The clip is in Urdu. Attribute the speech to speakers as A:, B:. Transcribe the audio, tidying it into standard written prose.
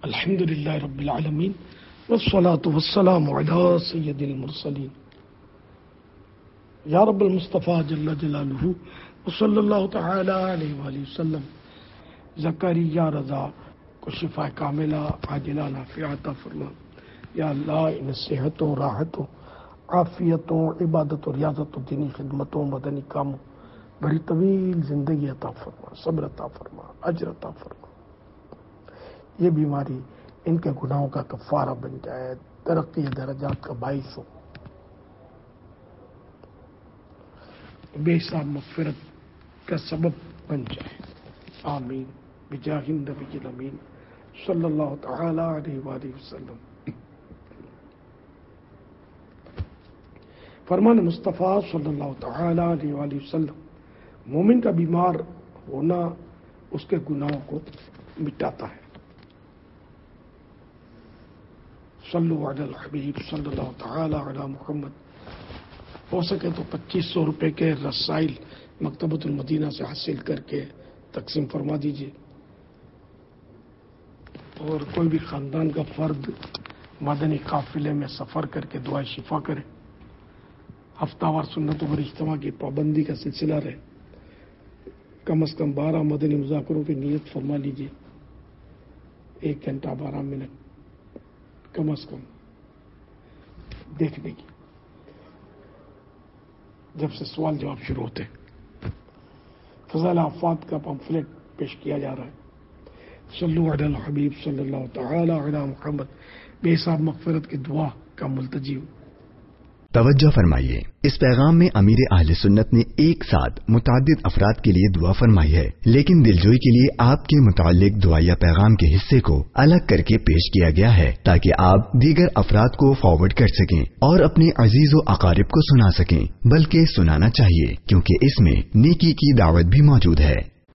A: الحمدللہ رب العالمین والصلاة والسلام علی سید المرسلین یا رب المصطفیٰ جل جلالہ وصلی اللہ تعالی علیہ وآلہ وسلم. زکریا رضا کو شفا کاملہ عاجلہ نافعہ عطا فرما. یا اللہ ان صحتوں، راحتوں، عافیتوں، عبادت و ریاضت و دینی خدمتوں، مدنی کاموں، بڑی طویل زندگی عطا فرما، صبر عطا فرما، اجر عطا فرما. یہ بیماری ان کے گناہوں کا کفارہ بن جائے، ترقی درجات کا باعث ہو، بے حساب مغفرت کا سبب بن جائے. آمین بجاہ النبی الامین صلی اللہ تعالی علیہ وآلہ وسلم. فرمان مصطفیٰ صلی اللہ تعالی علیہ وآلہ وسلم، مومن کا بیمار ہونا اس کے گناہوں کو مٹاتا ہے. صلو علی الحبیب صلی اللہ تعالی علی محمد. ہو سکے تو 2500 روپے کے رسائل مکتبۃ المدینہ سے حاصل کر کے تقسیم فرما دیجیے. اور کوئی بھی خاندان کا فرد مدنی قافلے میں سفر کر کے دعائیں شفا کرے. ہفتہ وار سنتوں پر اجتماع کی پابندی کا سلسلہ رہے. کم از کم 12 مدنی مذاکروں کی نیت فرما لیجیے. 1 گھنٹہ 12 منٹ کم از کم دیکھنے کی، جب سے سوال جواب شروع ہوتے. فضائل آفات کا پمفلیٹ پیش کیا جا رہا ہے. صلو علی الحبیب صلی اللہ تعالی علی محمد. بے حساب مغفرت کی دعا کا ملتجی ہوں.
B: توجہ فرمائیے، اس پیغام میں امیر اہل سنت نے ایک ساتھ متعدد افراد کے لیے دعا فرمائی ہے، لیکن دلجوئی کے لیے آپ کے متعلق دعائیہ پیغام کے حصے کو الگ کر کے پیش کیا گیا ہے تاکہ آپ دیگر افراد کو فارورڈ کر سکیں اور اپنے عزیز و اقارب کو سنا سکیں. بلکہ سنانا چاہیے کیونکہ اس میں نیکی کی دعوت بھی موجود ہے.